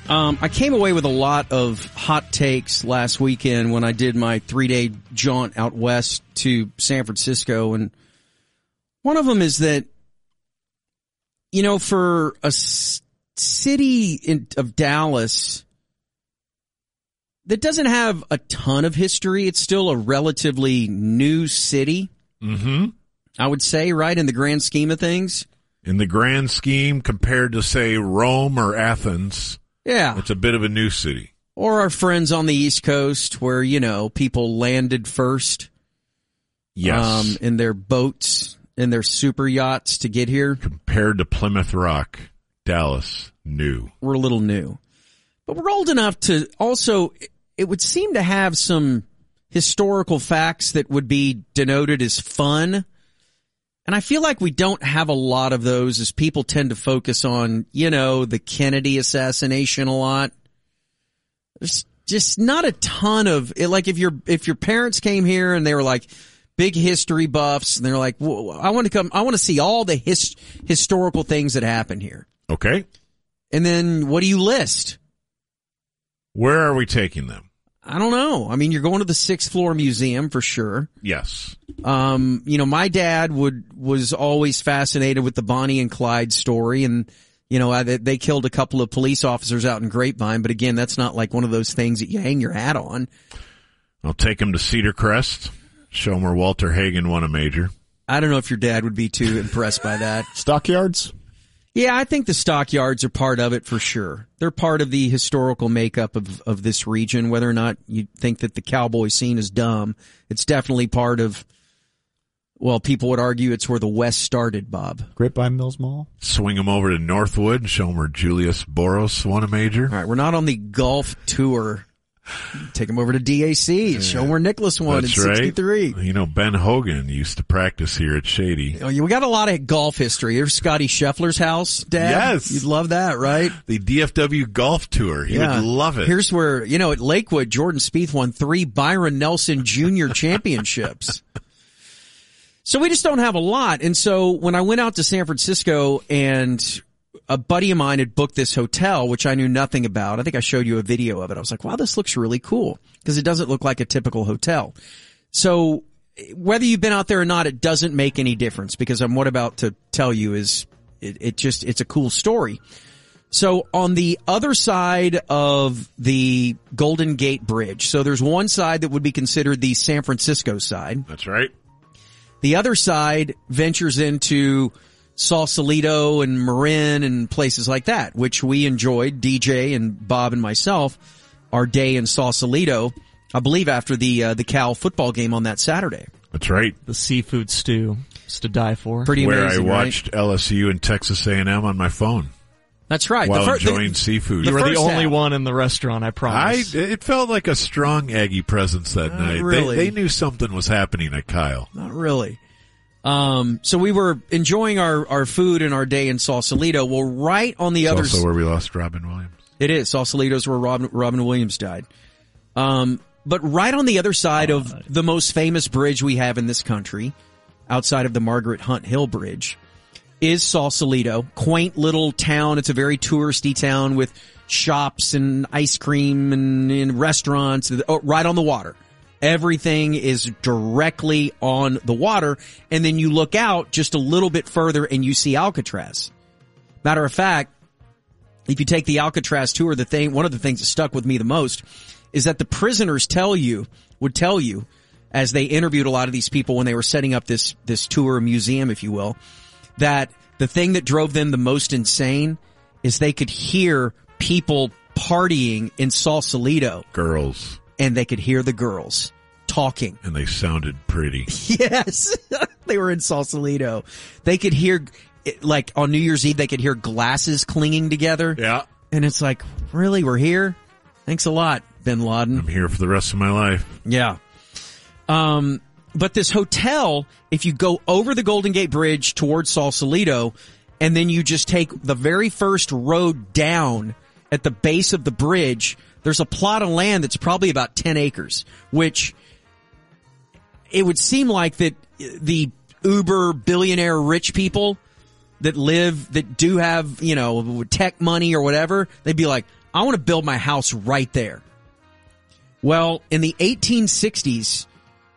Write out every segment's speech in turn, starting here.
I came away with a lot of hot takes last weekend when I did my 3-day jaunt out west to San Francisco. And one of them is that, you know, for a city of Dallas that doesn't have a ton of history, it's still a relatively new city. Mm-hmm. I would say, right, in the grand scheme of things. In the grand scheme, compared to, say, Rome or Athens, yeah, it's a bit of a new city. Or our friends on the East Coast where, you know, people landed first. Yes. In their boats, in their super yachts to get here. Compared to Plymouth Rock, Dallas, new. We're a little new. But we're old enough to also, it would seem to have some historical facts that would be denoted as fun. And I feel like we don't have a lot of those as people tend to focus on, you know, the Kennedy assassination a lot. There's just not a ton of it. Like if your parents came here and they were like big history buffs and they're like, well, I want to see all the historical things that happened here. Okay. And then what do you list? Where are we taking them? I don't know. I mean, you're going to the 6th floor museum for sure. Yes. You know, my dad was always fascinated with the Bonnie and Clyde story, and you know, they killed a couple of police officers out in Grapevine, but again, that's not like one of those things that you hang your hat on. I'll take him to Cedar Crest, show him where Walter Hagen won a major. I don't know if your dad would be too impressed by that. Stockyards? Yeah, I think the stockyards are part of it for sure. They're part of the historical makeup of this region. Whether or not you think that the cowboy scene is dumb, it's definitely part of, well, people would argue it's where the West started, Bob. Grapevine Mills Mall? Swing him over to Northwood and show him where Julius Boros won a major. All right, we're not on the golf tour. Take him over to DAC. Show him where Nicholas won in 63. Right. You know, Ben Hogan used to practice here at Shady. Oh, we got a lot of golf history. Here's Scotty Scheffler's house, Dad. Yes. You'd love that, right? The DFW Golf Tour. He would love it. Here's where, you know, at Lakewood, Jordan Spieth won 3 Byron Nelson Jr. championships. So we just don't have a lot. And so when I went out to San Francisco and a buddy of mine had booked this hotel, which I knew nothing about. I think I showed you a video of it. I was like, wow, this looks really cool because it doesn't look like a typical hotel. So whether you've been out there or not, it doesn't make any difference because what I'm about to tell you is it's a cool story. So on the other side of the Golden Gate Bridge, so there's one side that would be considered the San Francisco side. That's right. The other side ventures into Sausalito and Marin and places like that, which we enjoyed, DJ and Bob and myself, our day in Sausalito, I believe after the Cal football game on that Saturday. That's right. The seafood stew is to die for. Pretty amazing, where I watched LSU and Texas A&M on my phone. That's right. While enjoying seafood. You were the only one in the restaurant, I promise. It felt like a strong Aggie presence that night. Really. They knew something was happening at Kyle. Not really. So we were enjoying our food and our day in Sausalito. Well, right on the other also where we lost Robin Williams. It is. Sausalito's where Robin Williams died. But right on the other side of the most famous bridge we have in this country, outside of the Margaret Hunt Hill Bridge, is Sausalito. Quaint little town. It's a very touristy town with shops and ice cream and restaurants right on the water. Everything is directly on the water, and then you look out just a little bit further and you see Alcatraz. Matter of fact, if you take the Alcatraz tour, one of the things that stuck with me the most is that the prisoners would tell you, as they interviewed a lot of these people when they were setting up this tour museum, if you will, that the thing that drove them the most insane is they could hear people partying in Sausalito. Girls. And they could hear the girls talking. And they sounded pretty. Yes. They were in Sausalito. They could hear, like on New Year's Eve, they could hear glasses clinging together. Yeah. And it's like, really? We're here? Thanks a lot, Bin Laden. I'm here for the rest of my life. Yeah. But this hotel, if you go over the Golden Gate Bridge towards Sausalito, and then you just take the very first road down at the base of the bridge, there's a plot of land that's probably about 10 acres, which it would seem like that the uber billionaire rich people that do have, tech money or whatever, they'd be like, I want to build my house right there. Well, in the 1860s,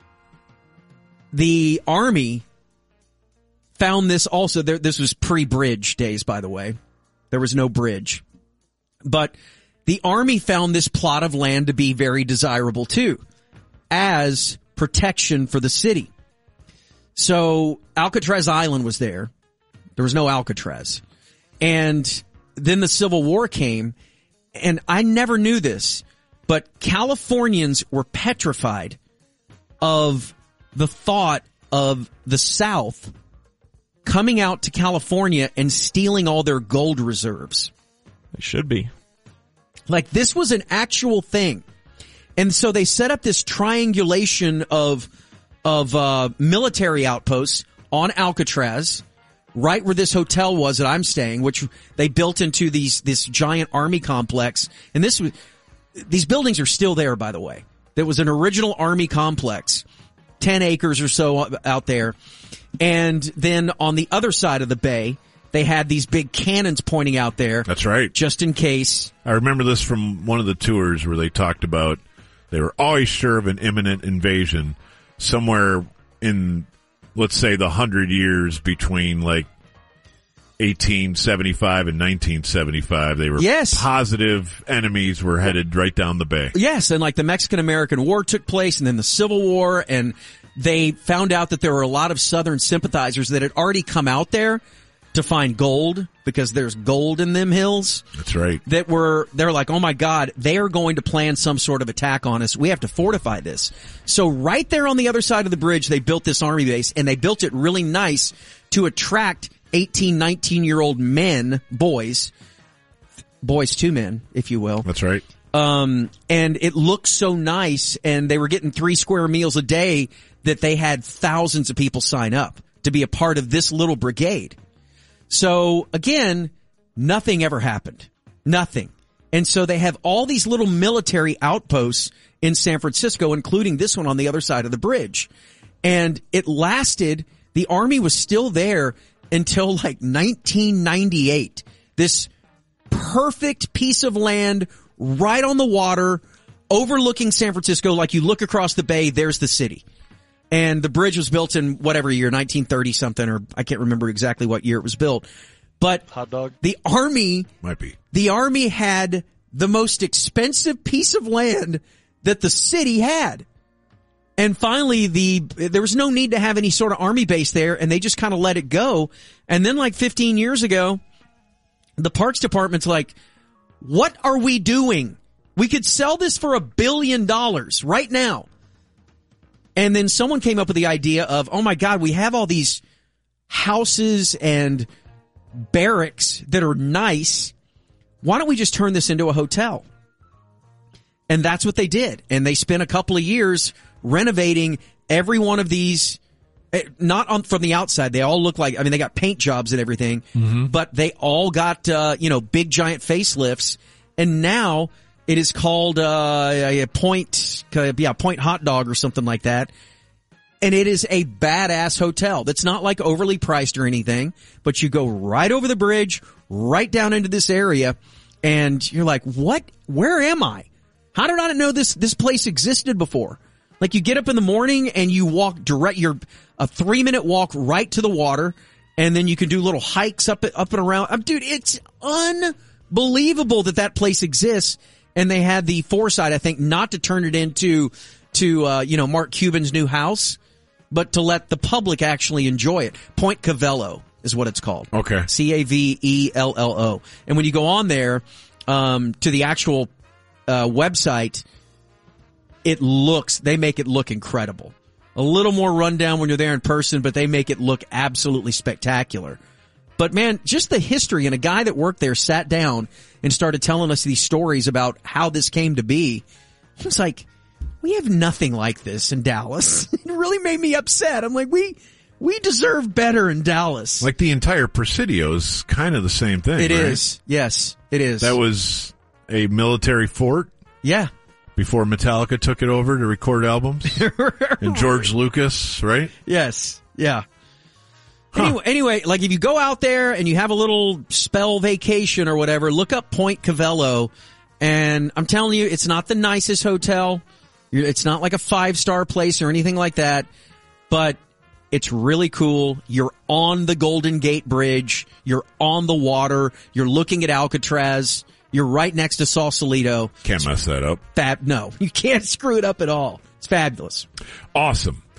the Army found this also. This was pre-bridge days, by the way. There was no bridge. But the Army found this plot of land to be very desirable too, as protection for the city. So Alcatraz Island was there. There was no Alcatraz. And then the Civil War came, and I never knew this, but Californians were petrified of the thought of the South coming out to California and stealing all their gold reserves. It should be. Like, this was an actual thing. And so they set up this triangulation of military outposts on Alcatraz, right where this hotel was that I'm staying, which they built into this giant army complex. And these buildings are still there, by the way. There was an original army complex, 10 acres or so out there. And then on the other side of the bay, they had these big cannons pointing out there. That's right. Just in case. I remember this from one of the tours where they talked about they were always sure of an imminent invasion somewhere in, let's say, the 100 years between like 1875 and 1975. They were positive enemies were headed right down the bay. Yes, and like the Mexican-American War took place and then the Civil War, and they found out that there were a lot of Southern sympathizers that had already come out there to find gold, because there's gold in them hills. That's right. They're like, oh my God, they are going to plan some sort of attack on us. We have to fortify this. So right there on the other side of the bridge, they built this army base, and they built it really nice to attract 18, 19-year-old men, boys to men, if you will. That's right. And it looked so nice, and they were getting 3 square meals a day that they had thousands of people sign up to be a part of this little brigade. So again, nothing ever happened. Nothing. And so they have all these little military outposts in San Francisco, including this one on the other side of the bridge. And it lasted, the Army was still there until like 1998. This perfect piece of land right on the water, overlooking San Francisco. Like, you look across the bay, there's the city. And the bridge was built in whatever year, 1930 something, or I can't remember exactly what year it was built. But hot dog. The Army had the most expensive piece of land that the city had. And finally, there was no need to have any sort of Army base there, and they just kind of let it go. And then like 15 years ago, the Parks Department's like, what are we doing? We could sell this for $1 billion right now. And then someone came up with the idea of, oh my God, we have all these houses and barracks that are nice. Why don't we just turn this into a hotel? And that's what they did. And they spent a couple of years renovating every one of these, not from the outside. They all look like, I mean, they got paint jobs and everything, but they all got, big giant facelifts. And now it is called Point Hot Dog or something like that. And it is a badass hotel that's not like overly priced or anything, but you go right over the bridge, right down into this area, and you're like, what? Where am I? How did I not know this place existed before? Like, you get up in the morning and you walk you're a 3-minute walk right to the water, and then you can do little hikes up and around. Dude, it's unbelievable that place exists. And they had the foresight, I think, not to turn it into Mark Cuban's new house, but to let the public actually enjoy it. Point Cavello is what it's called. Okay. Cavello. And when you go on there, to the actual, website, they make it look incredible. A little more rundown when you're there in person, but they make it look absolutely spectacular. But man, just the history, and a guy that worked there sat down and started telling us these stories about how this came to be. He was like, we have nothing like this in Dallas. It really made me upset. I'm like, we deserve better in Dallas. Like, the entire Presidio is kind of the same thing. It right? is. Yes, it is. That was a military fort. Yeah. Before Metallica took it over to record albums. And George Lucas, right? Yes. Yeah. Anyway, like, if you go out there and you have a little spell vacation or whatever, look up Point Cavello, And I'm telling you, it's not the nicest hotel. It's not like a 5-star place or anything like that, but it's really cool. You're on the Golden Gate Bridge. You're on the water. You're looking at Alcatraz. You're right next to Sausalito. Can't mess that up. No, you can't screw it up at all. It's fabulous. Awesome.